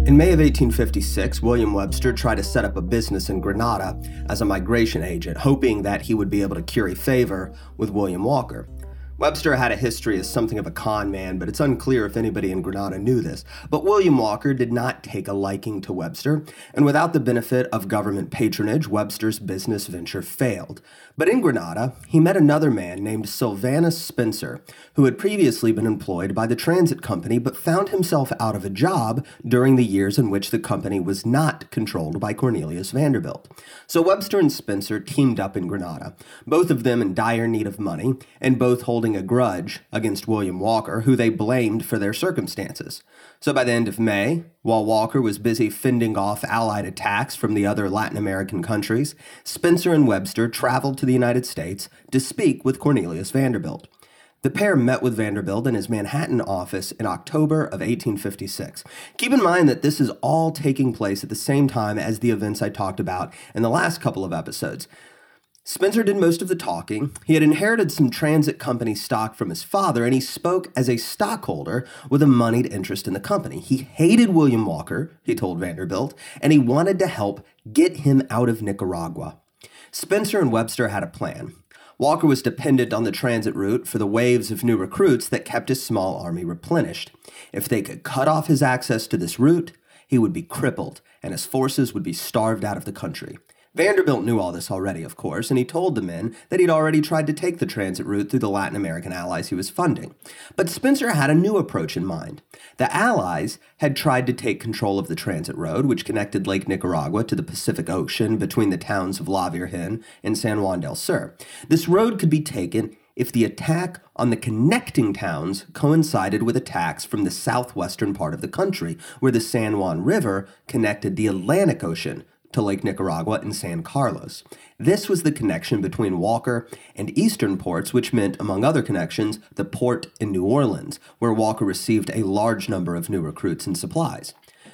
In May of 1856, William Webster tried to set up a business in Grenada as a migration agent, hoping that he would be able to curry favor with William Walker. Webster had a history as something of a con man, but it's unclear if anybody in Grenada knew this. But William Walker did not take a liking to Webster, and without the benefit of government patronage, Webster's business venture failed. But in Grenada, he met another man named Sylvanus Spencer, who had previously been employed by the transit company but found himself out of a job during the years in which the company was not controlled by Cornelius Vanderbilt. So Webster and Spencer teamed up in Grenada, both of them in dire need of money, and both holding a grudge against William Walker, who they blamed for their circumstances. So by the end of May, while Walker was busy fending off Allied attacks from the other Latin American countries, Spencer and Webster traveled to the United States to speak with Cornelius Vanderbilt. The pair met with Vanderbilt in his Manhattan office in October of 1856. Keep in mind that this is all taking place at the same time as the events I talked about in the last couple of episodes. Spencer did most of the talking. He had inherited some transit company stock from his father, and he spoke as a stockholder with a moneyed interest in the company. He hated William Walker, he told Vanderbilt, and he wanted to help get him out of Nicaragua. Spencer and Webster had a plan. Walker was dependent on the transit route for the waves of new recruits that kept his small army replenished. If they could cut off his access to this route, he would be crippled, and his forces would be starved out of the country. Vanderbilt knew all this already, of course, and he told the men that he'd already tried to take the transit route through the Latin American allies he was funding. But Spencer had a new approach in mind. The allies had tried to take control of the transit road, which connected Lake Nicaragua to the Pacific Ocean between the towns of La Virgen and San Juan del Sur. This road could be taken if the attack on the connecting towns coincided with attacks from the southwestern part of the country, where the San Juan River connected the Atlantic Ocean to Lake Nicaragua and San Carlos. This was the connection between Walker and eastern ports, which meant, among other connections, the port in New Orleans, where Walker received a large number of new recruits and supplies.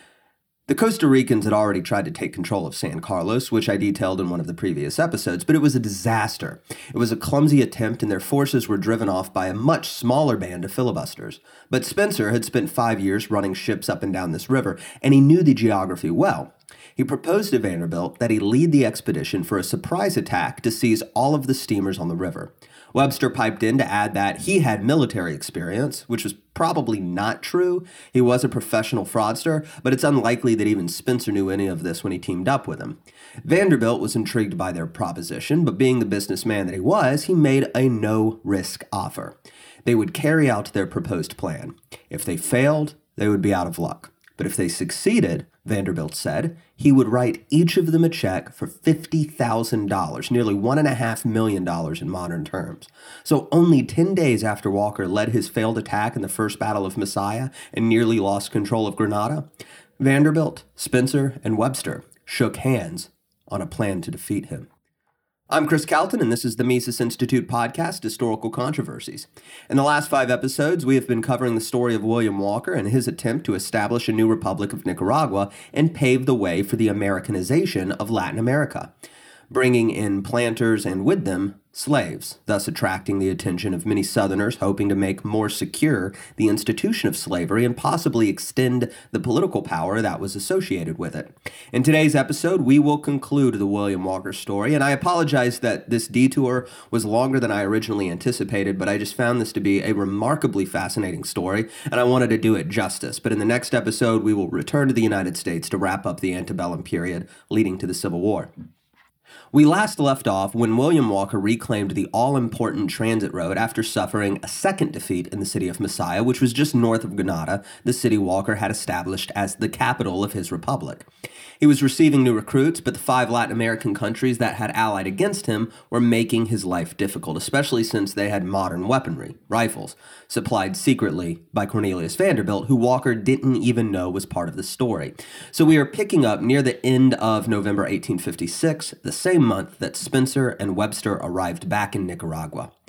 The Costa Ricans had already tried to take control of San Carlos, which I detailed in one of the previous episodes, but it was a disaster. It was a clumsy attempt, and their forces were driven off by a much smaller band of filibusters. But Spencer had spent 5 years running ships up and down this river, and he knew the geography well. He proposed to Vanderbilt that he lead the expedition for a surprise attack to seize all of the steamers on the river. Webster piped in to add that he had military experience, which was probably not true. He was a professional fraudster, but it's unlikely that even Spencer knew any of this when he teamed up with him. Vanderbilt was intrigued by their proposition, but being the businessman that he was, he made a no-risk offer. They would carry out their proposed plan. If they failed, they would be out of luck. But if they succeeded, Vanderbilt said, he would write each of them a check for $50,000, nearly $1.5 million in modern terms. So only 10 days after Walker led his failed attack in the First Battle of Masaya and nearly lost control of Grenada, Vanderbilt, Spencer, and Webster shook hands on a plan to defeat him. I'm Chris Calton, and this is the Mises Institute podcast, Historical Controversies. In the last 5 episodes, we have been covering the story of William Walker and his attempt to establish a new Republic of Nicaragua and pave the way for the Americanization of Latin America, bringing in planters and with them slaves, thus attracting the attention of many Southerners hoping to make more secure the institution of slavery and possibly extend the political power that was associated with it. In today's episode, we will conclude the William Walker story, and I apologize that this detour was longer than I originally anticipated, but I just found this to be a remarkably fascinating story, and I wanted to do it justice. But in the next episode, we will return to the United States to wrap up the antebellum period leading to the Civil War. We last left off when William Walker reclaimed the all-important transit road after suffering a second defeat in the city of Masaya, which was just north of Grenada, the city Walker had established as the capital of his republic. He was receiving new recruits, but the 5 Latin American countries that had allied against him were making his life difficult, especially since they had modern weaponry, rifles, supplied secretly by Cornelius Vanderbilt, who Walker didn't even know was part of the story. So we are picking up near the end of November 1856, the same month that Spencer and Webster arrived back in Nicaragua.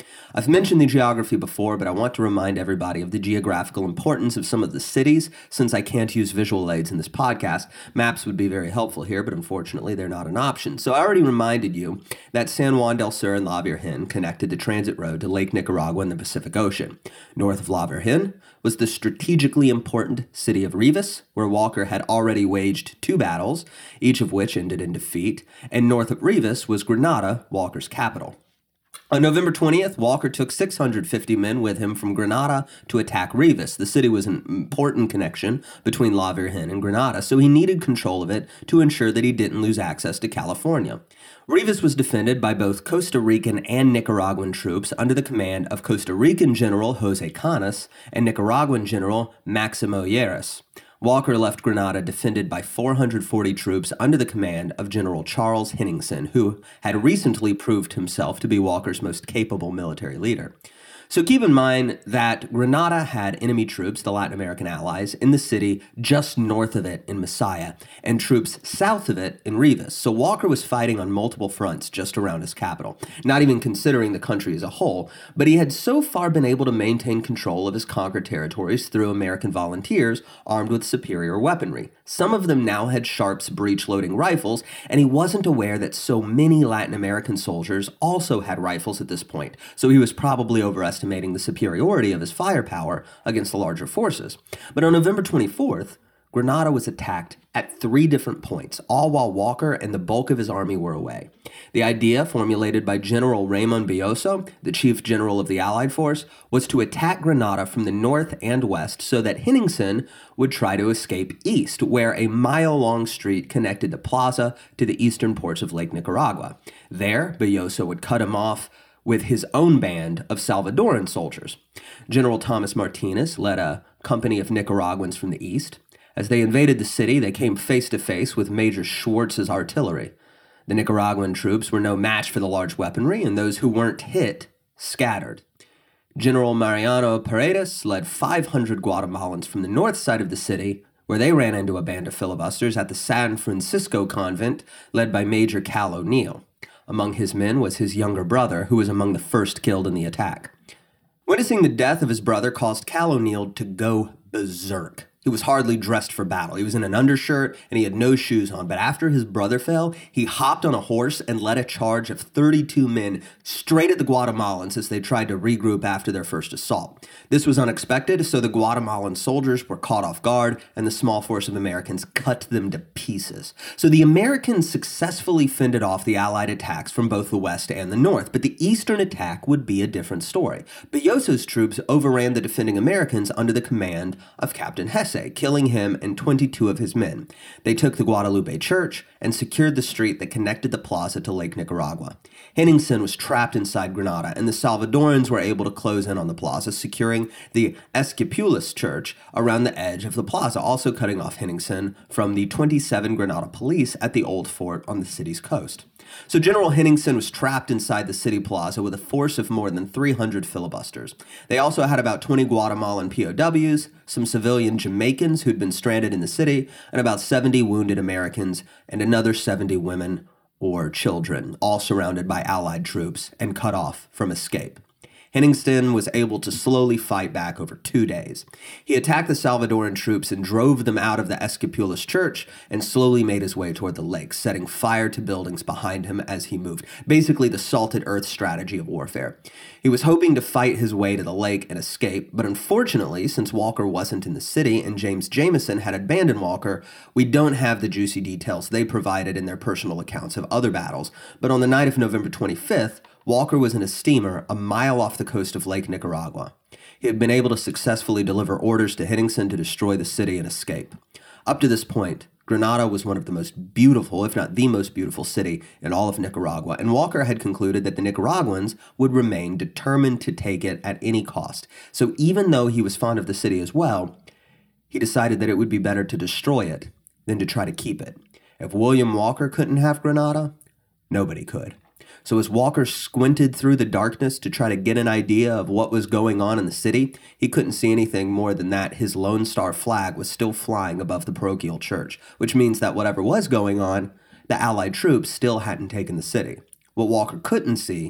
I've mentioned the geography before, but I want to remind everybody of the geographical importance of some of the cities. Since I can't use visual aids in this podcast, maps would be very helpful here, but unfortunately they're not an option. So I already reminded you that San Juan del Sur and La Virgen connected the transit road to Lake Nicaragua in the Pacific Ocean. North of La Virgen was the strategically important city of Rivas, where Walker had already waged 2 battles, each of which ended in defeat, and north of Rivas was Granada, Walker's capital. On November 20th, Walker took 650 men with him from Granada to attack Rivas. The city was an important connection between La Virgen and Granada, so he needed control of it to ensure that he didn't lose access to California. Rivas was defended by both Costa Rican and Nicaraguan troops under the command of Costa Rican General Jose Canas and Nicaraguan General Maximo Lleras. Walker left Granada defended by 440 troops under the command of General Charles Henningsen, who had recently proved himself to be Walker's most capable military leader. So keep in mind that Granada had enemy troops, the Latin American allies, in the city just north of it in Masaya, and troops south of it in Rivas. So Walker was fighting on multiple fronts just around his capital, not even considering the country as a whole, but he had so far been able to maintain control of his conquered territories through American volunteers armed with superior weaponry. Some of them now had Sharps breech-loading rifles, and he wasn't aware that so many Latin American soldiers also had rifles at this point, so he was probably overestimating the superiority of his firepower against the larger forces. But on November 24th, Granada was attacked at 3 different points, all while Walker and the bulk of his army were away. The idea, formulated by General Ramon Belloso, the chief general of the Allied force, was to attack Granada from the north and west so that Henningsen would try to escape east, where a mile-long street connected the plaza to the eastern ports of Lake Nicaragua. There, Belloso would cut him off with his own band of Salvadoran soldiers. General Thomas Martinez led a company of Nicaraguans from the east. As they invaded the city, they came face to face with Major Schwartz's artillery. The Nicaraguan troops were no match for the large weaponry, and those who weren't hit scattered. General Mariano Paredes led 500 Guatemalans from the north side of the city, where they ran into a band of filibusters at the San Francisco convent led by Major Cal O'Neill. Among his men was his younger brother, who was among the first killed in the attack. Witnessing the death of his brother caused Cal O'Neill to go berserk. He was hardly dressed for battle. He was in an undershirt and he had no shoes on. But after his brother fell, he hopped on a horse and led a charge of 32 men straight at the Guatemalans as they tried to regroup after their first assault. This was unexpected, so the Guatemalan soldiers were caught off guard and the small force of Americans cut them to pieces. So the Americans successfully fended off the Allied attacks from both the west and the north, but the eastern attack would be a different story. Belloso's troops overran the defending Americans under the command of Captain Hesse, killing him and 22 of his men. They took the Guadalupe Church and secured the street that connected the plaza to Lake Nicaragua. Henningsen was trapped inside Granada, and the Salvadorans were able to close in on the plaza, securing the Esquipulas Church around the edge of the plaza, also cutting off Henningsen from the 27 Granada police at the old fort on the city's coast. So General Henningsen was trapped inside the city plaza with a force of more than 300 filibusters. They also had about 20 Guatemalan POWs, some civilian Jamaicans who'd been stranded in the city, and about 70 wounded Americans and another 70 women or children, all surrounded by Allied troops and cut off from escape. Henningsen was able to slowly fight back over 2 days. He attacked the Salvadoran troops and drove them out of the Esquipulas Church and slowly made his way toward the lake, setting fire to buildings behind him as he moved. Basically, the salted earth strategy of warfare. He was hoping to fight his way to the lake and escape, but unfortunately, since Walker wasn't in the city and James Jameson had abandoned Walker, we don't have the juicy details they provided in their personal accounts of other battles. But on the night of November 25th, Walker was in a steamer a mile off the coast of Lake Nicaragua. He had been able to successfully deliver orders to Henningsen to destroy the city and escape. Up to this point, Granada was one of the most beautiful, if not the most beautiful city in all of Nicaragua, and Walker had concluded that the Nicaraguans would remain determined to take it at any cost. So even though he was fond of the city as well, he decided that it would be better to destroy it than to try to keep it. If William Walker couldn't have Granada, nobody could. So as Walker squinted through the darkness to try to get an idea of what was going on in the city, he couldn't see anything more than that his Lone Star flag was still flying above the parochial church, which means that whatever was going on, the Allied troops still hadn't taken the city. What Walker couldn't see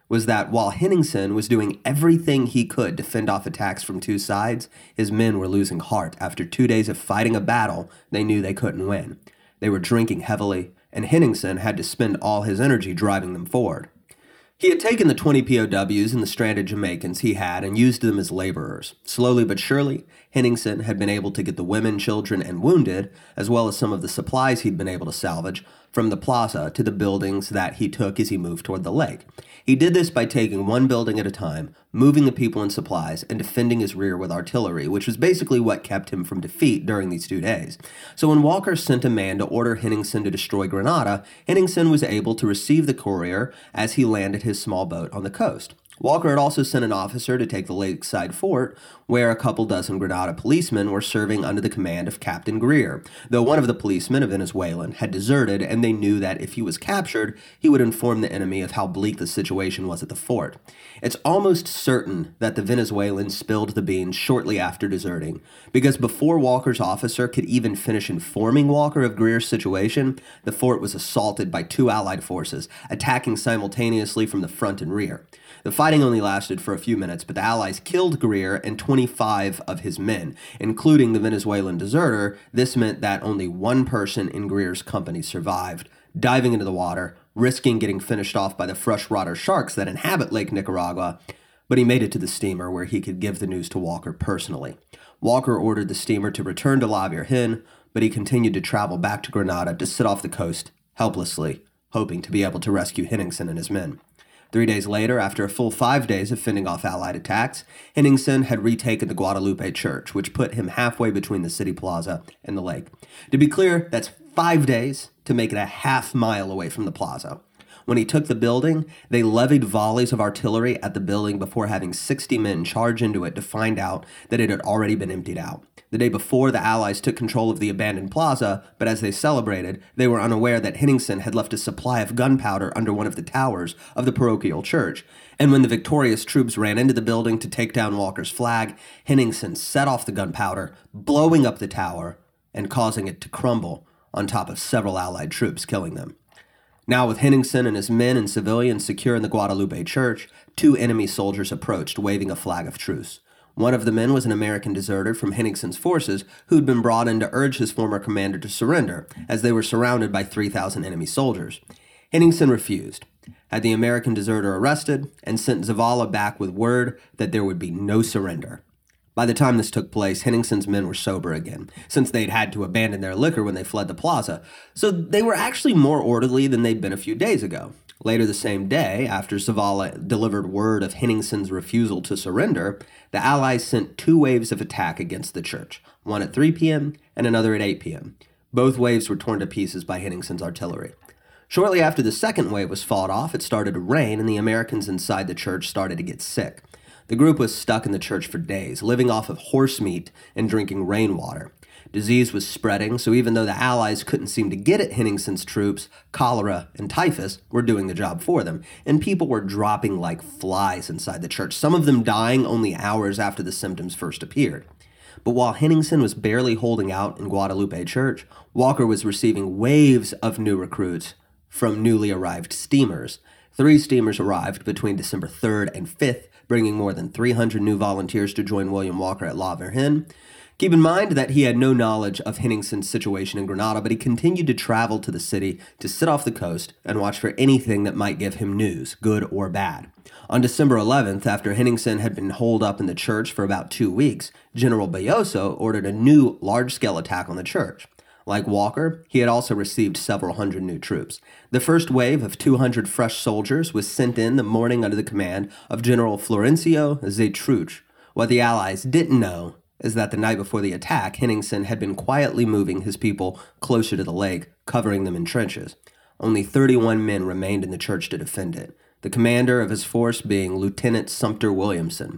was that while Henningsen was doing everything he could to fend off attacks from two sides, his men were losing heart after 2 days of fighting a battle they knew they couldn't win. They were drinking heavily, and Henningsen had to spend all his energy driving them forward. He had taken the 20 POWs and the stranded Jamaicans he had and used them as laborers. Slowly but surely, Henningsen had been able to get the women, children, and wounded, as well as some of the supplies he'd been able to salvage, from the plaza to the buildings that he took as he moved toward the lake. He did this by taking one building at a time, moving the people and supplies, and defending his rear with artillery, which was basically what kept him from defeat during these 2 days. So when Walker sent a man to order Henningsen to destroy Grenada, Henningsen was able to receive the courier as he landed his small boat on the coast. Walker had also sent an officer to take the lakeside fort, where a couple dozen Grenada policemen were serving under the command of Captain Greer, though one of the policemen, a Venezuelan, had deserted, and they knew that if he was captured, he would inform the enemy of how bleak the situation was at the fort. It's almost certain that the Venezuelan spilled the beans shortly after deserting, because before Walker's officer could even finish informing Walker of Greer's situation, the fort was assaulted by two Allied forces, attacking simultaneously from the front and rear. The fighting only lasted for a few minutes, but the Allies killed Greer and 25 of his men, including the Venezuelan deserter. This meant that only one person in Greer's company survived, diving into the water, risking getting finished off by the freshwater sharks that inhabit Lake Nicaragua, but he made it to the steamer where he could give the news to Walker personally. Walker ordered the steamer to return to La Virgen, but he continued to travel back to Grenada to sit off the coast, helplessly, hoping to be able to rescue Henningsen and his men. 3 days later, after a full 5 days of fending off Allied attacks, Henningsen had retaken the Guadalupe Church, which put him halfway between the city plaza and the lake. To be clear, that's 5 days to make it a half-mile away from the plaza. When he took the building, they levied volleys of artillery at the building before having 60 men charge into it to find out that it had already been emptied out. The day before, the Allies took control of the abandoned plaza, but as they celebrated, they were unaware that Henningsen had left a supply of gunpowder under one of the towers of the parochial church. And when the victorious troops ran into the building to take down Walker's flag, Henningsen set off the gunpowder, blowing up the tower and causing it to crumble on top of several Allied troops, killing them. Now, with Henningsen and his men and civilians secure in the Guadalupe Church, two enemy soldiers approached, waving a flag of truce. One of the men was an American deserter from Henningsen's forces who'd been brought in to urge his former commander to surrender, as they were surrounded by 3,000 enemy soldiers. Henningsen refused, had the American deserter arrested, and sent Zavala back with word that there would be no surrender. By the time this took place, Henningsen's men were sober again, since they'd had to abandon their liquor when they fled the plaza, so they were actually more orderly than they'd been a few days ago. Later the same day, after Zavala delivered word of Henningsen's refusal to surrender, the Allies sent 2 waves of attack against the church, one at 3 p.m. and another at 8 p.m. Both waves were torn to pieces by Henningsen's artillery. Shortly after the second wave was fought off, it started to rain, and the Americans inside the church started to get sick. The group was stuck in the church for days, living off of horse meat and drinking rainwater. Disease was spreading, so even though the Allies couldn't seem to get at Henningsen's troops, cholera and typhus were doing the job for them, and people were dropping like flies inside the church, some of them dying only hours after the symptoms first appeared. But while Henningsen was barely holding out in Guadalupe Church, Walker was receiving waves of new recruits from newly arrived steamers. 3 steamers arrived between December 3rd and 5th, bringing more than 300 new volunteers to join William Walker at La Virgen. Keep in mind that he had no knowledge of Henningsen's situation in Grenada, but he continued to travel to the city to sit off the coast and watch for anything that might give him news, good or bad. On December 11th, after Henningsen had been holed up in the church for about 2 weeks, General Belloso ordered a new large-scale attack on the church. Like Walker, he had also received several hundred new troops. The first wave of 200 fresh soldiers was sent in the morning under the command of General Florencio Zeitruch. What the Allies didn't know is that the night before the attack, Henningsen had been quietly moving his people closer to the lake, covering them in trenches. Only 31 men remained in the church to defend it, the commander of his force being Lieutenant Sumter Williamson.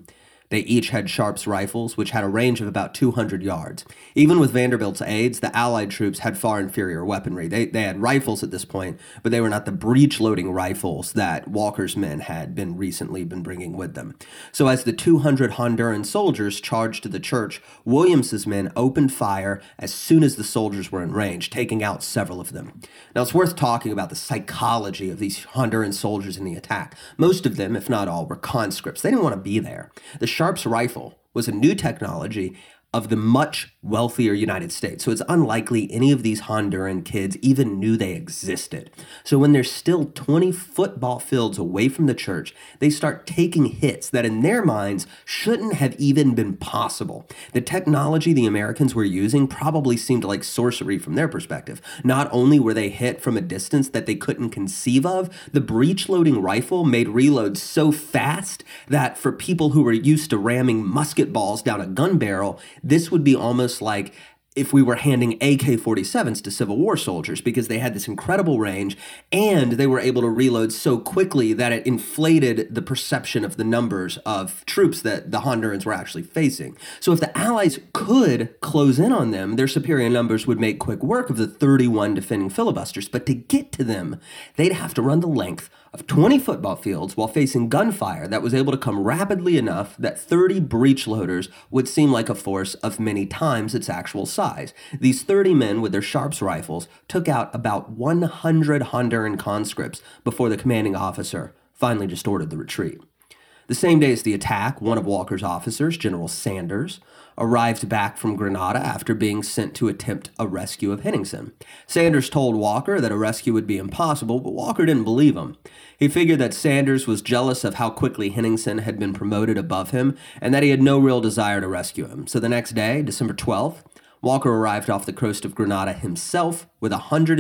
They each had Sharps rifles, which had a range of about 200 yards. Even with Vanderbilt's aids, the Allied troops had far inferior weaponry. They had rifles at this point, but they were not the breech-loading rifles that Walker's men had recently been bringing with them. So as the 200 Honduran soldiers charged to the church, Williams's men opened fire as soon as the soldiers were in range, taking out several of them. Now, it's worth talking about the psychology of these Honduran soldiers in the attack. Most of them, if not all, were conscripts. They didn't want to be there. The Sharps rifle was a new technology of the much wealthier United States. So it's unlikely any of these Honduran kids even knew they existed. So when they're still 20 football fields away from the church, they start taking hits that in their minds shouldn't have even been possible. The technology the Americans were using probably seemed like sorcery from their perspective. Not only were they hit from a distance that they couldn't conceive of, the breech-loading rifle made reloads so fast that for people who were used to ramming musket balls down a gun barrel, this would be almost like if we were handing AK-47s to Civil War soldiers, because they had this incredible range and they were able to reload so quickly that it inflated the perception of the numbers of troops that the Hondurans were actually facing. So if the Allies could close in on them, their superior numbers would make quick work of the 31 defending filibusters. But to get to them, they'd have to run the length of 20 football fields while facing gunfire that was able to come rapidly enough that 30 breech loaders would seem like a force of many times its actual size. These 30 men with their Sharps rifles took out about 100 Honduran conscripts before the commanding officer finally just ordered the retreat. The same day as the attack, one of Walker's officers, General Sanders, arrived back from Grenada after being sent to attempt a rescue of Henningsen. Sanders told Walker that a rescue would be impossible, but Walker didn't believe him. He figured that Sanders was jealous of how quickly Henningsen had been promoted above him and that he had no real desire to rescue him. So the next day, December 12th, Walker arrived off the coast of Grenada himself with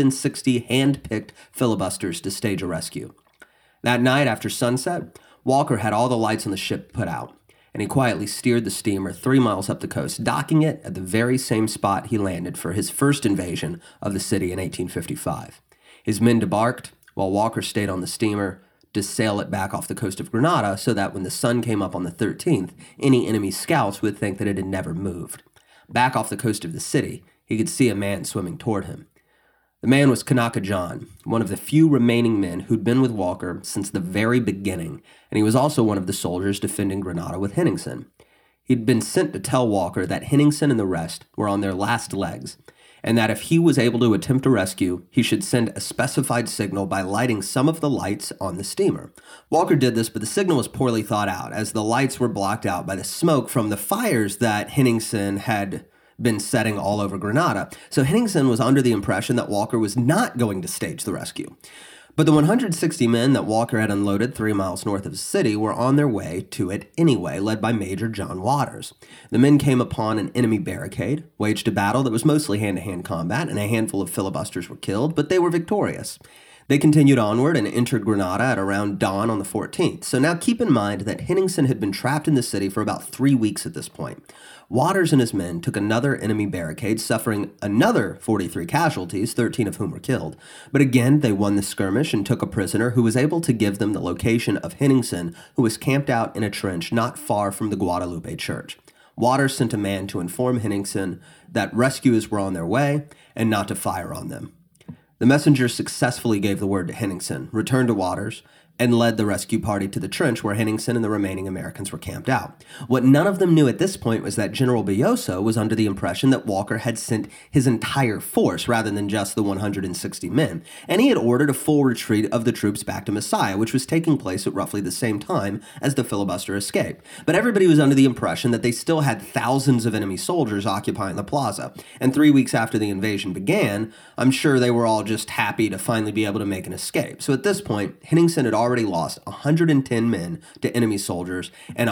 160 hand-picked filibusters to stage a rescue. That night after sunset, Walker had all the lights on the ship put out, and he quietly steered the steamer 3 miles up the coast, docking it at the very same spot he landed for his first invasion of the city in 1855. His men debarked, while Walker stayed on the steamer to sail it back off the coast of Grenada so that when the sun came up on the 13th, any enemy scouts would think that it had never moved. Back off the coast of the city, he could see a man swimming toward him. The man was Kanaka John, one of the few remaining men who'd been with Walker since the very beginning, and he was also one of the soldiers defending Grenada with Henningsen. He'd been sent to tell Walker that Henningsen and the rest were on their last legs, and that if he was able to attempt a rescue, he should send a specified signal by lighting some of the lights on the steamer. Walker did this, but the signal was poorly thought out, as the lights were blocked out by the smoke from the fires that Henningsen had been setting all over Grenada. So Henningsen was under the impression that Walker was not going to stage the rescue. But the 160 men that Walker had unloaded 3 miles north of the city were on their way to it anyway, led by Major John Waters. The men came upon an enemy barricade, waged a battle that was mostly hand-to-hand combat, and a handful of filibusters were killed, but they were victorious. They continued onward and entered Grenada at around dawn on the 14th. So now keep in mind that Henningsen had been trapped in the city for about 3 weeks at this point. Waters and his men took another enemy barricade, suffering another 43 casualties, 13 of whom were killed. But again, they won the skirmish and took a prisoner who was able to give them the location of Henningsen, who was camped out in a trench not far from the Guadalupe church. Waters sent a man to inform Henningsen that rescuers were on their way and not to fire on them. The messenger successfully gave the word to Henningsen, returned to Waters, and led the rescue party to the trench where Henningsen and the remaining Americans were camped out. What none of them knew at this point was that General Belloso was under the impression that Walker had sent his entire force rather than just the 160 men, and he had ordered a full retreat of the troops back to Masaya, which was taking place at roughly the same time as the filibuster escape. But everybody was under the impression that they still had thousands of enemy soldiers occupying the plaza, and 3 weeks after the invasion began, I'm sure they were all just happy to finally be able to make an escape. So at this point, Henningsen had already lost 110 men to enemy soldiers and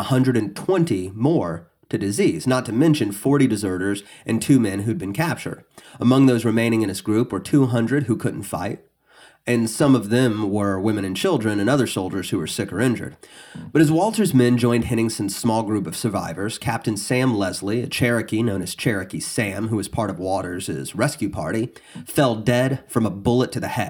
120 more to disease, not to mention 40 deserters and 2 men who'd been captured. Among those remaining in his group were 200 who couldn't fight, and some of them were women and children and other soldiers who were sick or injured. But as Walter's men joined Henningsen's small group of survivors, Captain Sam Leslie, a Cherokee known as Cherokee Sam, who was part of Waters' rescue party, fell dead from a bullet to the head.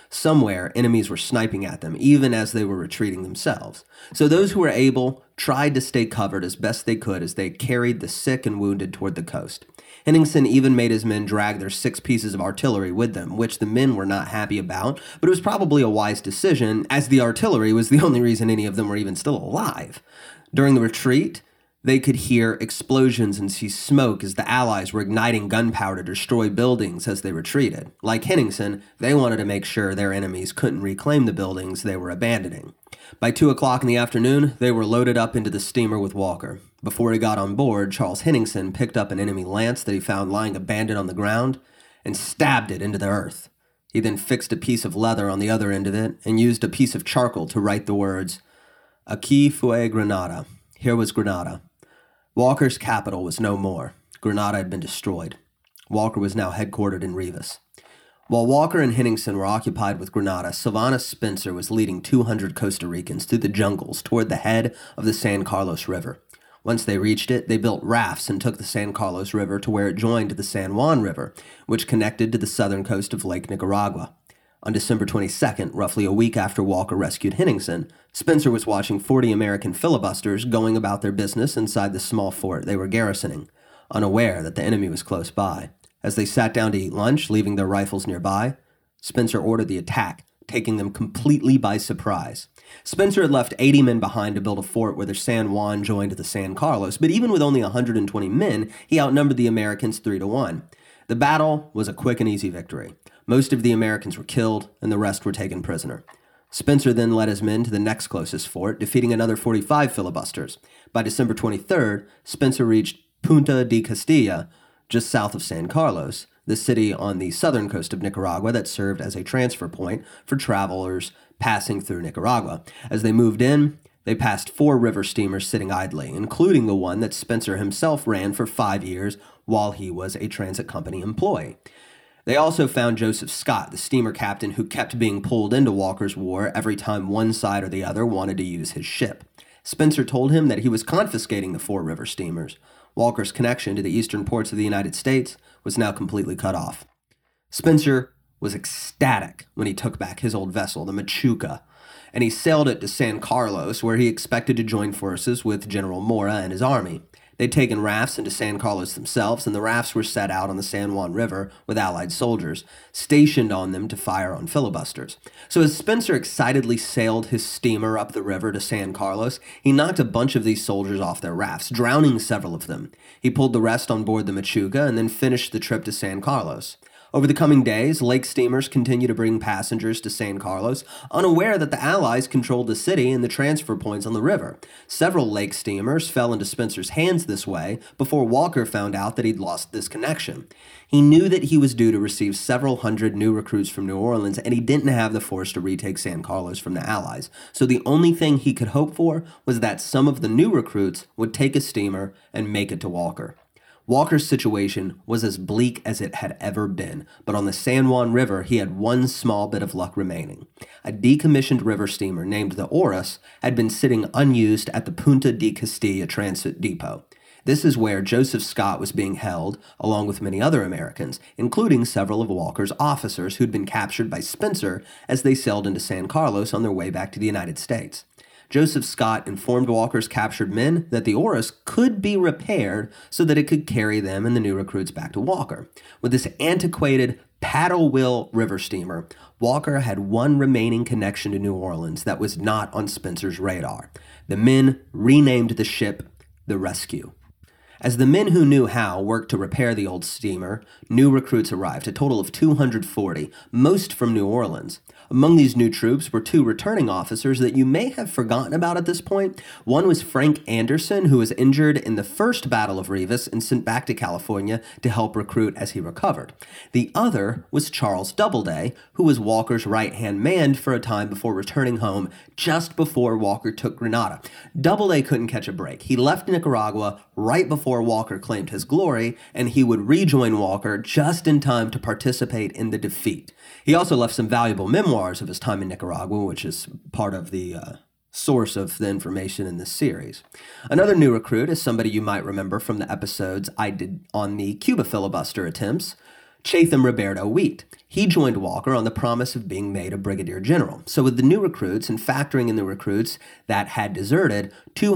Somewhere, enemies were sniping at them, even as they were retreating themselves. So those who were able tried to stay covered as best they could as they carried the sick and wounded toward the coast. Henningsen even made his men drag their 6 pieces of artillery with them, which the men were not happy about, but it was probably a wise decision, as the artillery was the only reason any of them were even still alive. During the retreat, they could hear explosions and see smoke as the Allies were igniting gunpowder to destroy buildings as they retreated. Like Henningsen, they wanted to make sure their enemies couldn't reclaim the buildings they were abandoning. By 2 o'clock in the afternoon, they were loaded up into the steamer with Walker. Before he got on board, Charles Henningsen picked up an enemy lance that he found lying abandoned on the ground and stabbed it into the earth. He then fixed a piece of leather on the other end of it and used a piece of charcoal to write the words, "Aquí fue Granada." Here was Granada. Walker's capital was no more. Granada had been destroyed. Walker was now headquartered in Rivas. While Walker and Henningsen were occupied with Granada, Sylvanus Spencer was leading 200 Costa Ricans through the jungles toward the head of the San Carlos River. Once they reached it, they built rafts and took the San Carlos River to where it joined the San Juan River, which connected to the southern coast of Lake Nicaragua. On December 22nd, roughly a week after Walker rescued Henningsen, Spencer was watching 40 American filibusters going about their business inside the small fort they were garrisoning, unaware that the enemy was close by. As they sat down to eat lunch, leaving their rifles nearby, Spencer ordered the attack, taking them completely by surprise. Spencer had left 80 men behind to build a fort where the San Juan joined the San Carlos, but even with only 120 men, he outnumbered the Americans 3-1. The battle was a quick and easy victory. Most of the Americans were killed, and the rest were taken prisoner. Spencer then led his men to the next closest fort, defeating another 45 filibusters. By December 23rd, Spencer reached Punta de Castilla, just south of San Carlos, the city on the southern coast of Nicaragua that served as a transfer point for travelers passing through Nicaragua. As they moved in, they passed 4 river steamers sitting idly, including the one that Spencer himself ran for 5 years while he was a transit company employee. They also found Joseph Scott, the steamer captain who kept being pulled into Walker's war every time one side or the other wanted to use his ship. Spencer told him that he was confiscating the 4 river steamers. Walker's connection to the eastern ports of the United States was now completely cut off. Spencer was ecstatic when he took back his old vessel, the Machuca, and he sailed it to San Carlos, where he expected to join forces with General Mora and his army. They'd taken rafts into San Carlos themselves, and the rafts were set out on the San Juan River with Allied soldiers, stationed on them to fire on filibusters. So as Spencer excitedly sailed his steamer up the river to San Carlos, he knocked a bunch of these soldiers off their rafts, drowning several of them. He pulled the rest on board the Machuca and then finished the trip to San Carlos. Over the coming days, lake steamers continued to bring passengers to San Carlos, unaware that the Allies controlled the city and the transfer points on the river. Several lake steamers fell into Spencer's hands this way before Walker found out that he'd lost this connection. He knew that he was due to receive several hundred new recruits from New Orleans, and he didn't have the force to retake San Carlos from the Allies. So the only thing he could hope for was that some of the new recruits would take a steamer and make it to Walker. Walker's situation was as bleak as it had ever been, but on the San Juan River, he had one small bit of luck remaining. A decommissioned river steamer named the Horus had been sitting unused at the Punta de Castilla transit depot. This is where Joseph Scott was being held, along with many other Americans, including several of Walker's officers who'd been captured by Spencer as they sailed into San Carlos on their way back to the United States. Joseph Scott informed Walker's captured men that the Horus could be repaired so that it could carry them and the new recruits back to Walker. With this antiquated paddle wheel river steamer, Walker had one remaining connection to New Orleans that was not on Spencer's radar. The men renamed the ship the Rescue. As the men who knew how worked to repair the old steamer, new recruits arrived, a total of 240, most from New Orleans. Among these new troops were 2 returning officers that you may have forgotten about at this point. One was Frank Anderson, who was injured in the first Battle of Rivas and sent back to California to help recruit as he recovered. The other was Charles Doubleday, who was Walker's right-hand man for a time before returning home just before Walker took Granada. Doubleday couldn't catch a break. He left Nicaragua right before Walker claimed his glory, and he would rejoin Walker just in time to participate in the defeat. He also left some valuable memoirs of his time in Nicaragua, which is part of the source of the information in this series. Another new recruit is somebody you might remember from the episodes I did on the Cuba filibuster attempts. Chatham Roberto Wheat. He joined Walker on the promise of being made a brigadier general. So with the new recruits and factoring in the recruits that had deserted,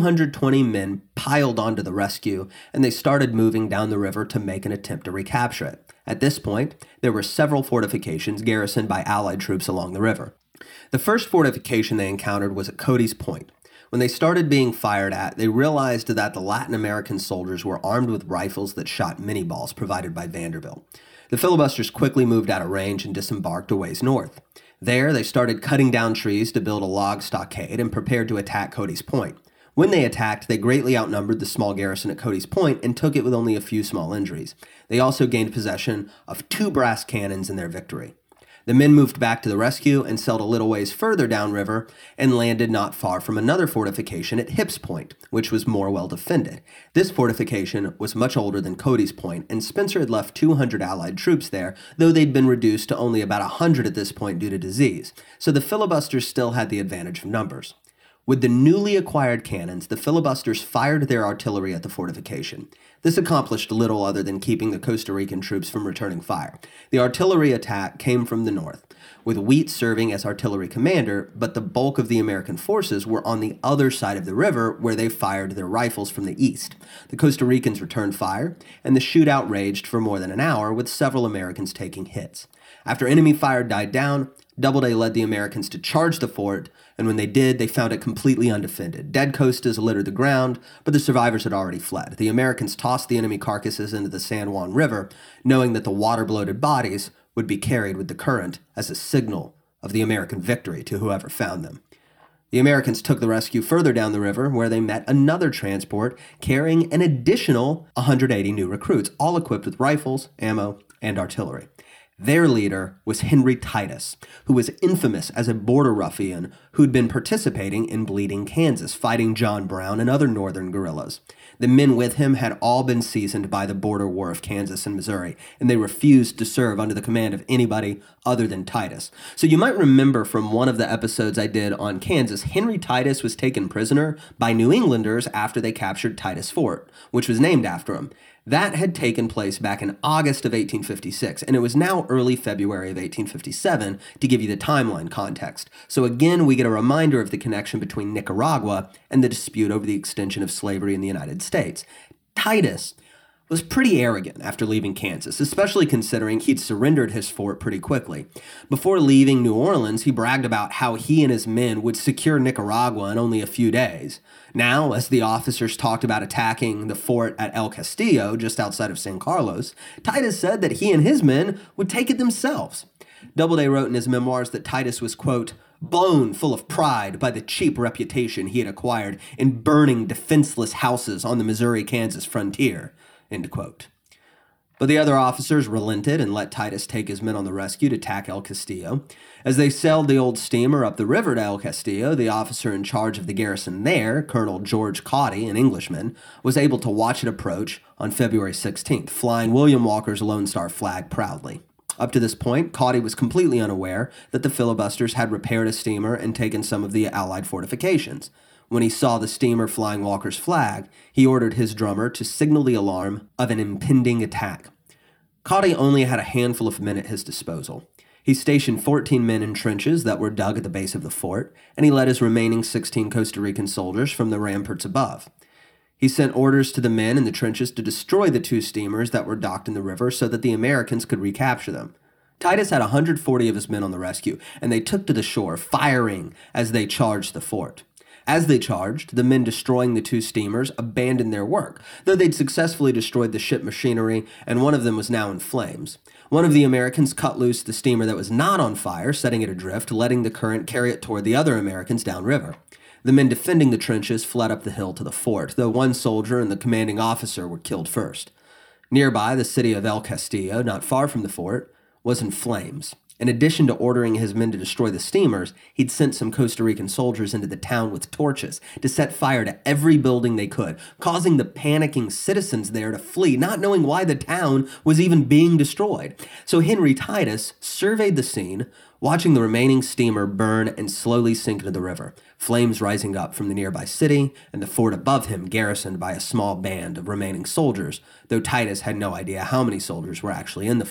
220 men piled onto the rescue, and they started moving down the river to make an attempt to recapture it. At this point, there were several fortifications garrisoned by Allied troops along the river. The first fortification they encountered was at Cody's Point. When they started being fired at, they realized that the Latin American soldiers were armed with rifles that shot mini balls provided by Vanderbilt. The filibusters quickly moved out of range and disembarked a ways north. There, they started cutting down trees to build a log stockade and prepared to attack Cody's Point. When they attacked, they greatly outnumbered the small garrison at Cody's Point and took it with only a few small injuries. They also gained possession of 2 brass cannons in their victory. The men moved back to the rescue and sailed a little ways further downriver and landed not far from another fortification at Hips Point, which was more well defended. This fortification was much older than Cody's Point, and Spencer had left 200 Allied troops there, though they'd been reduced to only about 100 at this point due to disease. So the filibusters still had the advantage of numbers. With the newly acquired cannons, the filibusters fired their artillery at the fortification. This accomplished little other than keeping the Costa Rican troops from returning fire. The artillery attack came from the north, with Wheat serving as artillery commander, but the bulk of the American forces were on the other side of the river where they fired their rifles from the east. The Costa Ricans returned fire, and the shootout raged for more than an hour, with several Americans taking hits. After enemy fire died down, Doubleday led the Americans to charge the fort, and when they did, they found it completely undefended. Dead Costas littered the ground, but the survivors had already fled. The Americans tossed the enemy carcasses into the San Juan River, knowing that the water-bloated bodies would be carried with the current as a signal of the American victory to whoever found them. The Americans took the rescue further down the river, where they met another transport carrying an additional 180 new recruits, all equipped with rifles, ammo, and artillery. Their leader was Henry Titus, who was infamous as a border ruffian who'd been participating in Bleeding Kansas, fighting John Brown and other northern guerrillas. The men with him had all been seasoned by the border war of Kansas and Missouri, and they refused to serve under the command of anybody other than Titus. So you might remember from one of the episodes I did on Kansas, Henry Titus was taken prisoner by New Englanders after they captured Titus Fort, which was named after him. That had taken place back in August of 1856, and it was now early February of 1857 to give you the timeline context. So again, we get a reminder of the connection between Nicaragua and the dispute over the extension of slavery in the United States. Titus was pretty arrogant after leaving Kansas, especially considering he'd surrendered his fort pretty quickly. Before leaving New Orleans, he bragged about how he and his men would secure Nicaragua in only a few days. Now, as the officers talked about attacking the fort at El Castillo, just outside of San Carlos, Titus said that he and his men would take it themselves. Doubleday wrote in his memoirs that Titus was, quote, blown full of pride by the cheap reputation he had acquired in burning defenseless houses on the Missouri-Kansas frontier, end quote. But the other officers relented and let Titus take his men on the rescue to attack El Castillo. As they sailed the old steamer up the river to El Castillo, the officer in charge of the garrison there, Colonel George Cauty, an Englishman, was able to watch it approach on February 16th, flying William Walker's Lone Star flag proudly. Up to this point, Cauty was completely unaware that the filibusters had repaired a steamer and taken some of the Allied fortifications. When he saw the steamer flying Walker's flag, he ordered his drummer to signal the alarm of an impending attack. Cauty only had a handful of men at his disposal. He stationed 14 men in trenches that were dug at the base of the fort, and he led his remaining 16 Costa Rican soldiers from the ramparts above. He sent orders to the men in the trenches to destroy the 2 steamers that were docked in the river so that the Americans could recapture them. Titus had 140 of his men on the rescue, and they took to the shore, firing as they charged the fort. As they charged, the men destroying the 2 steamers abandoned their work, though they'd successfully destroyed the ship machinery, and one of them was now in flames. One of the Americans cut loose the steamer that was not on fire, setting it adrift, letting the current carry it toward the other Americans downriver. The men defending the trenches fled up the hill to the fort, though one soldier and the commanding officer were killed first. Nearby, the city of El Castillo, not far from the fort, was in flames. In addition to ordering his men to destroy the steamers, he'd sent some Costa Rican soldiers into the town with torches to set fire to every building they could, causing the panicking citizens there to flee, not knowing why the town was even being destroyed. So Henry Titus surveyed the scene, watching the remaining steamer burn and slowly sink into the river, flames rising up from the nearby city, and the fort above him garrisoned by a small band of remaining soldiers, though Titus had no idea how many soldiers were actually in the fort.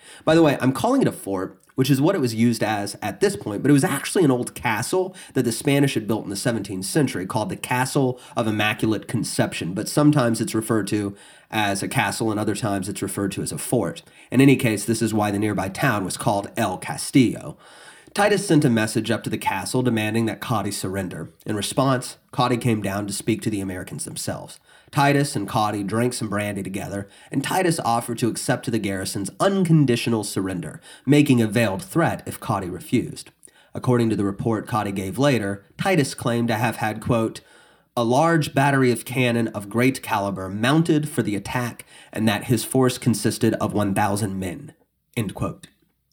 By the way, I'm calling it a fort, which is what it was used as at this point, but it was actually an old castle that the Spanish had built in the 17th century called the Castle of Immaculate Conception, but sometimes it's referred to as a castle and other times it's referred to as a fort. In any case, this is why the nearby town was called El Castillo. Titus sent a message up to the castle demanding that Caudy surrender. In response, Caudy came down to speak to the Americans themselves. Titus and Caudy drank some brandy together, and Titus offered to accept the garrison's unconditional surrender, making a veiled threat if Caudy refused. According to the report Caudy gave later, Titus claimed to have had, quote, a large battery of cannon of great caliber mounted for the attack, and that his force consisted of 1,000 men, end quote.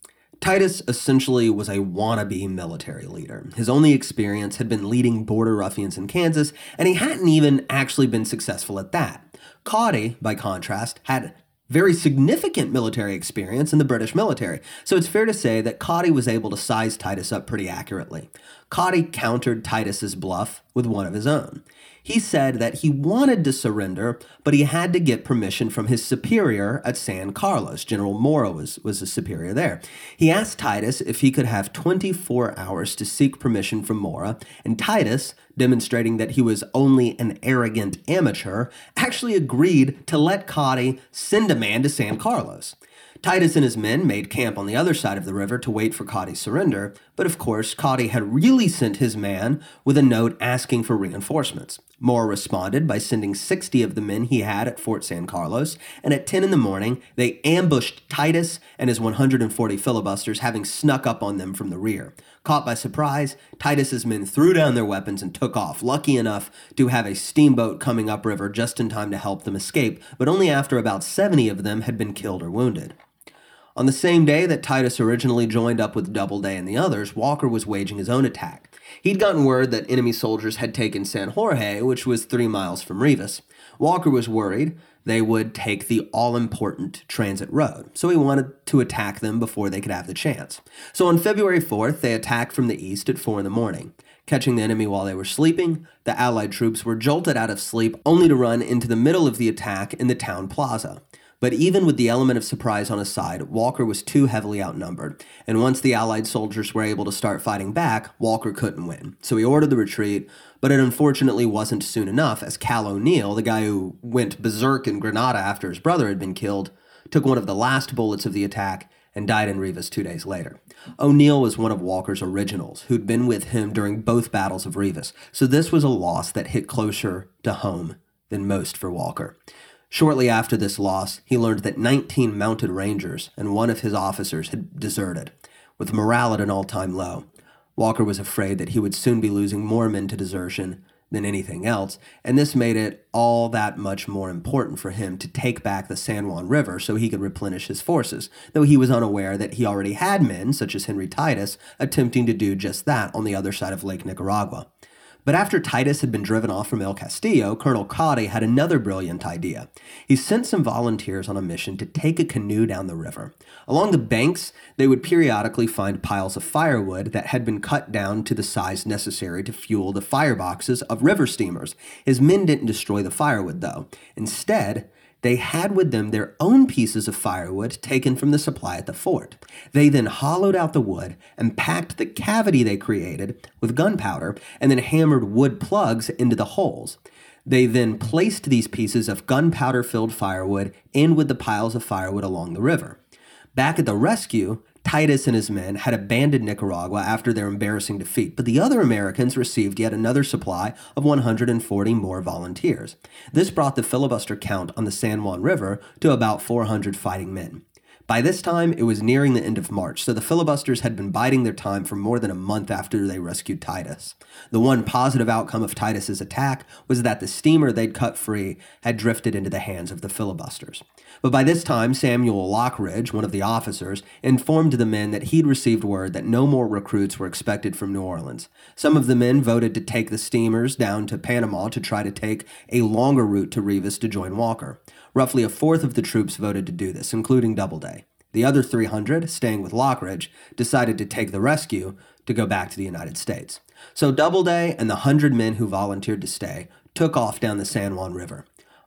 Titus essentially was a wannabe military leader. His only experience had been leading border ruffians in Kansas, and he hadn't even actually been successful at that. Caudy, by contrast, had very significant military experience in the British military, so it's fair to say that Caudy was able to size Titus up pretty accurately. Caudy countered Titus's bluff with one of his own. He said that he wanted to surrender, but he had to get permission from his superior at San Carlos. General Mora was his superior there. He asked Titus if he could have 24 hours to seek permission from Mora, and Titus, demonstrating that he was only an arrogant amateur, actually agreed to let Caudy send a man to San Carlos. Titus and his men made camp on the other side of the river to wait for Caudy's surrender, but of course, Caudy had really sent his man with a note asking for reinforcements. Mora responded by sending 60 of the men he had at Fort San Carlos, and at 10 in the morning, they ambushed Titus and his 140 filibusters, having snuck up on them from the rear. Caught by surprise, Titus's men threw down their weapons and took off, lucky enough to have a steamboat coming upriver just in time to help them escape, but only after about 70 of them had been killed or wounded. On the same day that Titus originally joined up with Doubleday and the others, Walker was waging his own attack. He'd gotten word that enemy soldiers had taken San Jorge, which was 3 miles from Rivas. Walker was worried they would take the all-important transit road, so he wanted to attack them before they could have the chance. So on February 4th, they attacked from the east at 4 in the morning. Catching the enemy while they were sleeping, the Allied troops were jolted out of sleep only to run into the middle of the attack in the town plaza. But even with the element of surprise on his side, Walker was too heavily outnumbered, and once the Allied soldiers were able to start fighting back, Walker couldn't win. So he ordered the retreat, but it unfortunately wasn't soon enough, as Cal O'Neill, the guy who went berserk in Grenada after his brother had been killed, took one of the last bullets of the attack and died in Rivas 2 days later. O'Neill was one of Walker's originals, who'd been with him during both battles of Rivas, so this was a loss that hit closer to home than most for Walker. Shortly after this loss, he learned that 19 mounted rangers and one of his officers had deserted. With morale at an all-time low, Walker was afraid that he would soon be losing more men to desertion than anything else, and this made it all that much more important for him to take back the San Juan River so he could replenish his forces, though he was unaware that he already had men, such as Henry Titus, attempting to do just that on the other side of Lake Nicaragua. But after Titus had been driven off from El Castillo, Colonel Caudy had another brilliant idea. He sent some volunteers on a mission to take a canoe down the river. Along the banks, they would periodically find piles of firewood that had been cut down to the size necessary to fuel the fireboxes of river steamers. His men didn't destroy the firewood, though. Instead, they had with them their own pieces of firewood taken from the supply at the fort. They then hollowed out the wood and packed the cavity they created with gunpowder and then hammered wood plugs into the holes. They then placed these pieces of gunpowder-filled firewood in with the piles of firewood along the river. Back at the rescue, Titus and his men had abandoned Nicaragua after their embarrassing defeat, but the other Americans received yet another supply of 140 more volunteers. This brought the filibuster count on the San Juan River to about 400 fighting men. By this time, it was nearing the end of March, so the filibusters had been biding their time for more than a month after they rescued Titus. The one positive outcome of Titus's attack was that the steamer they'd cut free had drifted into the hands of the filibusters. But by this time, Samuel Lockridge, one of the officers, informed the men that he'd received word that no more recruits were expected from New Orleans. Some of the men voted to take the steamers down to Panama to try to take a longer route to Rivas to join Walker. Roughly a fourth of the troops voted to do this, including Doubleday. The other 300, staying with Lockridge, decided to take the rescue to go back to the United States. So Doubleday and the 100 men who volunteered to stay took off down the San Juan River.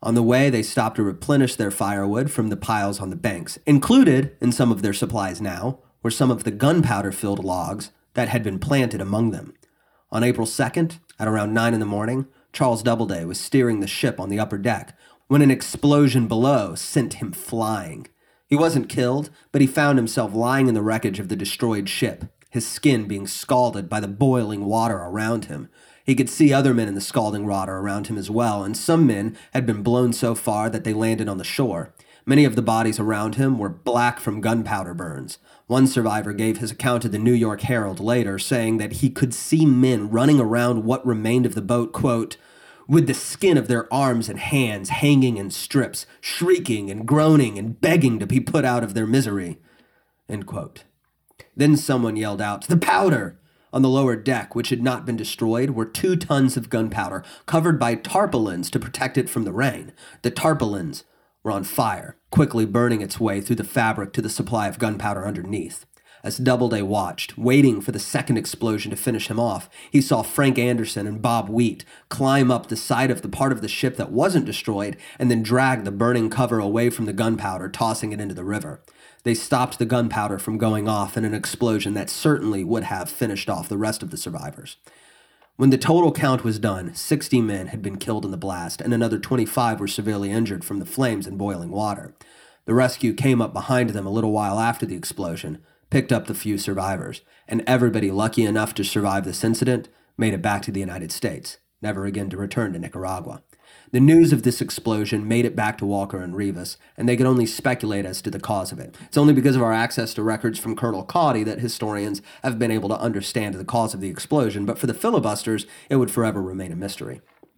On the way, they stopped to replenish their firewood from the piles on the banks. Included in some of their supplies now were some of the gunpowder-filled logs that had been planted among them. On April 2nd, at around 9 in the morning, Charles Doubleday was steering the ship on the upper deck when an explosion below sent him flying. He wasn't killed, but he found himself lying in the wreckage of the destroyed ship, his skin being scalded by the boiling water around him. He could see other men in the scalding water around him as well, and some men had been blown so far that they landed on the shore. Many of the bodies around him were black from gunpowder burns. One survivor gave his account to the New York Herald later, saying that he could see men running around what remained of the boat, quote, with the skin of their arms and hands hanging in strips, shrieking and groaning and begging to be put out of their misery, end quote. Then someone yelled out, "The powder!" On the lower deck, which had not been destroyed, were 2 tons of gunpowder, covered by tarpaulins to protect it from the rain. The tarpaulins were on fire, quickly burning its way through the fabric to the supply of gunpowder underneath. As Doubleday watched, waiting for the second explosion to finish him off, he saw Frank Anderson and Bob Wheat climb up the side of the part of the ship that wasn't destroyed and then drag the burning cover away from the gunpowder, tossing it into the river. They stopped the gunpowder from going off in an explosion that certainly would have finished off the rest of the survivors. When the total count was done, 60 men had been killed in the blast, and another 25 were severely injured from the flames and boiling water. The rescue came up behind them a little while after the explosion, picked up the few survivors, and everybody lucky enough to survive this incident made it back to the United States, never again to return to Nicaragua. The news of this explosion made it back to Walker and Rivas, and they could only speculate as to the cause of it. It's only because of our access to records from Colonel Caudy that historians have been able to understand the cause of the explosion, but for the filibusters, it would forever remain a mystery.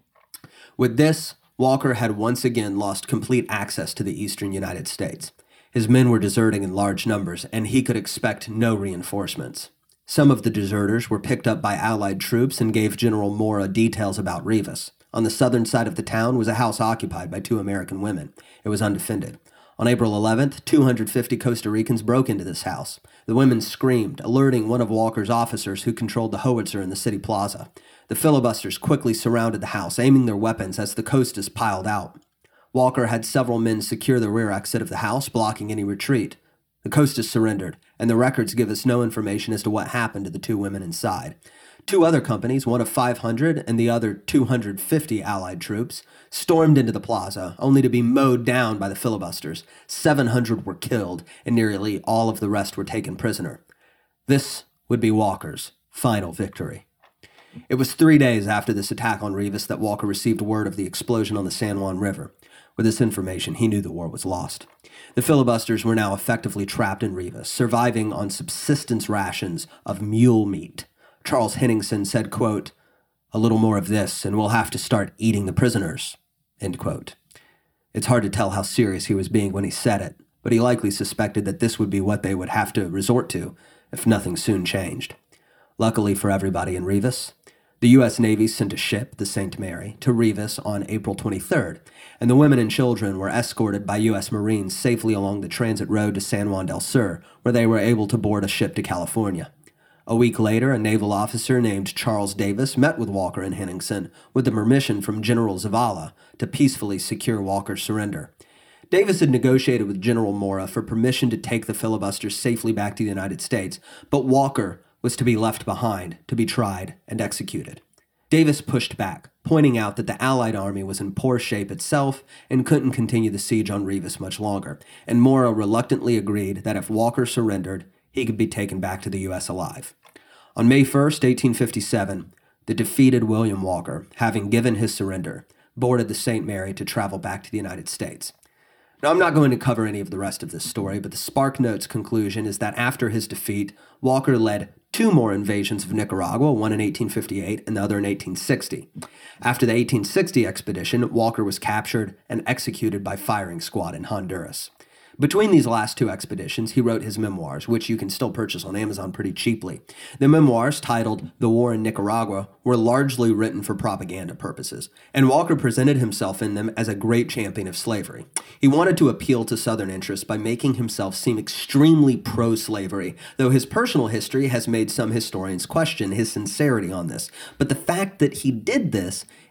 With this, Walker had once again lost complete access to the eastern United States. His men were deserting in large numbers, and he could expect no reinforcements. Some of the deserters were picked up by Allied troops and gave General Mora details about Rivas. On the southern side of the town was a house occupied by 2 American women. It was undefended. On April 11th, 250 Costa Ricans broke into this house. The women screamed, alerting one of Walker's officers who controlled the howitzer in the city plaza. The filibusters quickly surrounded the house, aiming their weapons as the Costas piled out. Walker had several men secure the rear exit of the house, blocking any retreat. The Costas surrendered, and the records give us no information as to what happened to the 2 women inside. 2 other companies, one of 500 and the other 250 Allied troops, stormed into the plaza, only to be mowed down by the filibusters. 700 were killed, and nearly all of the rest were taken prisoner. This would be Walker's final victory. It was 3 days after this attack on Rivas that Walker received word of the explosion on the San Juan River. With this information, he knew the war was lost. The filibusters were now effectively trapped in Rivas, surviving on subsistence rations of mule meat. Charles Henningsen said, quote, "A little more of this, and we'll have to start eating the prisoners," end quote. It's hard to tell how serious he was being when he said it, but he likely suspected that this would be what they would have to resort to if nothing soon changed. Luckily for everybody in Rivas, the U.S. Navy sent a ship, the St. Mary, to Rivas on April 23rd, and the women and children were escorted by U.S. Marines safely along the transit road to San Juan del Sur, where they were able to board a ship to California. A week later, a naval officer named Charles Davis met with Walker and Henningsen with the permission from General Zavala to peacefully secure Walker's surrender. Davis had negotiated with General Mora for permission to take the filibusters safely back to the United States, but Walker was to be left behind, to be tried and executed. Davis pushed back, pointing out that the Allied army was in poor shape itself and couldn't continue the siege on Rivas much longer, and Mora reluctantly agreed that if Walker surrendered, he could be taken back to the U.S. alive. On May 1st, 1857, the defeated William Walker, having given his surrender, boarded the St. Mary to travel back to the United States. Now, I'm not going to cover any of the rest of this story, but the SparkNotes conclusion is that after his defeat, Walker led 2 more invasions of Nicaragua, one in 1858 and the other in 1860. After the 1860 expedition, Walker was captured and executed by firing squad in Honduras. Between these last 2 expeditions, he wrote his memoirs, which you can still purchase on Amazon pretty cheaply. The memoirs, titled The War in Nicaragua, were largely written for propaganda purposes, and Walker presented himself in them as a great champion of slavery. He wanted to appeal to Southern interests by making himself seem extremely pro-slavery, though his personal history has made some historians question his sincerity on this. But the fact that he did this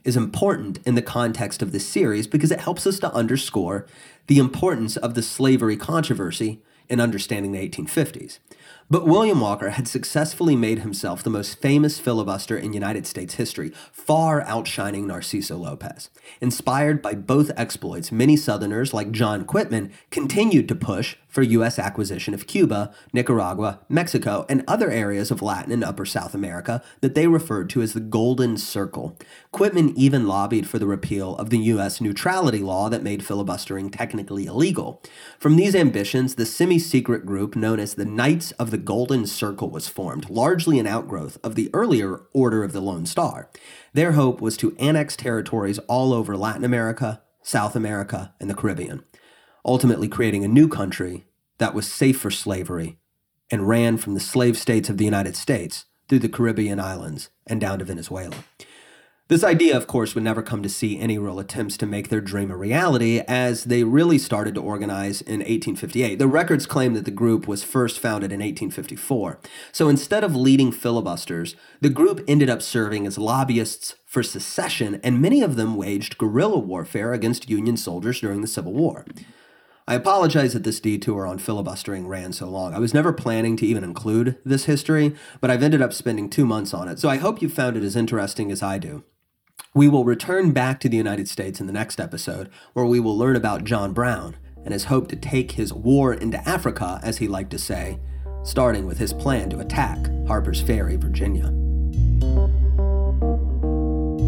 is important in the context of this series because it helps us to underscore the importance of the slavery controversy in understanding the 1850s. But William Walker had successfully made himself the most famous filibuster in United States history, far outshining Narciso Lopez. Inspired by both exploits, many Southerners like John Quitman continued to push for U.S. acquisition of Cuba, Nicaragua, Mexico, and other areas of Latin and Upper South America that they referred to as the Golden Circle. Quitman even lobbied for the repeal of the U.S. neutrality law that made filibustering technically illegal. From these ambitions, the semi-secret group known as the Knights of the Golden Circle was formed, largely an outgrowth of the earlier Order of the Lone Star. Their hope was to annex territories all over Latin America, South America, and the Caribbean, ultimately creating a new country that was safe for slavery and ran from the slave states of the United States through the Caribbean islands and down to Venezuela. This idea, of course, would never come to see any real attempts to make their dream a reality, as they really started to organize in 1858. The records claim that the group was first founded in 1854. So instead of leading filibusters, the group ended up serving as lobbyists for secession, and many of them waged guerrilla warfare against Union soldiers during the Civil War. I apologize that this detour on filibustering ran so long. I was never planning to even include this history, but I've ended up spending 2 months on it, so I hope you found it as interesting as I do. We will return back to the United States in the next episode, where we will learn about John Brown and his hope to take his war into Africa, as he liked to say, starting with his plan to attack Harper's Ferry, Virginia.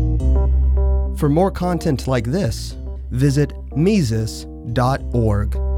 For more content like this, visit Mises.org.